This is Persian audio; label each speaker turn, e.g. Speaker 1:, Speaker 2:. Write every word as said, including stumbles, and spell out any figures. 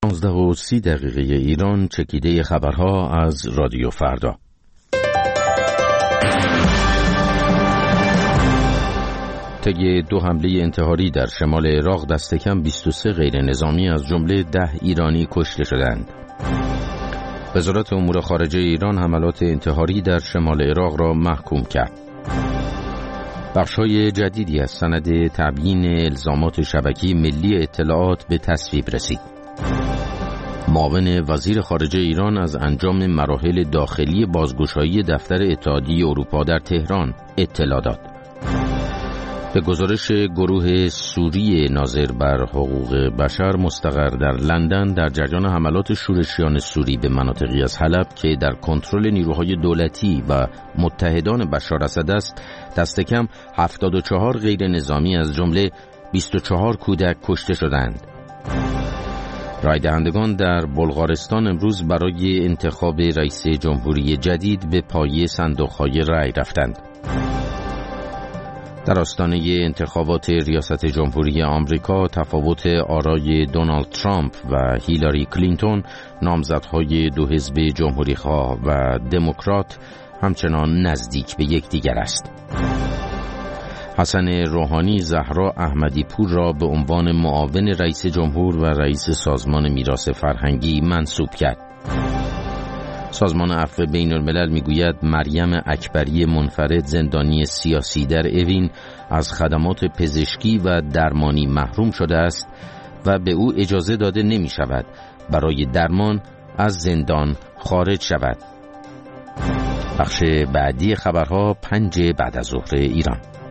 Speaker 1: پانزده و سی دقیقه ایران، چکیده خبرها از رادیو فردا. طی دو حمله انتحاری در شمال عراق دست کم بیست و سه غیر نظامی از جمله ده ایرانی کشته شدند. وزارت امور خارجه ایران حملات انتحاری در شمال عراق را محکوم کرد. بخش‌های جدیدی از سند تبیین الزامات شبکه ملی اطلاعات به تصویب رسید. معاون وزیر خارجه ایران از انجام مراحل داخلی بازگشایی دفتر اتحادیه اروپا در تهران اطلاع داد. به گزارش گروه سوری ناظر بر حقوق بشر مستقر در لندن، در جریان حملات شورشیان سوری به مناطقی از حلب که در کنترل نیروهای دولتی و متحدان بشار اسد است، دست کم هفتاد و چهار غیر نظامی از جمله بیست و چهار کودک کشته شدند. رای دهندگان در بلغارستان امروز برای انتخاب رئیس جمهوری جدید به پایه صندوق‌های رای رفتند. در آستانه انتخابات ریاست جمهوری آمریکا، تفاوت آرای دونالد ترامپ و هیلاری کلینتون، نامزدهای دو حزب جمهوری‌خواه و دموکرات، همچنان نزدیک به یکدیگر است. حسن روحانی زهرا احمدی پور را به عنوان معاون رئیس جمهور و رئیس سازمان میراث فرهنگی منصوب کرد. سازمان عفو بین الملل میگوید مریم اکبری منفرد، زندانی سیاسی در اوین، از خدمات پزشکی و درمانی محروم شده است و به او اجازه داده نمی شود برای درمان از زندان خارج شود. بخش بعدی خبرها پنج بعد از ظهر ایران.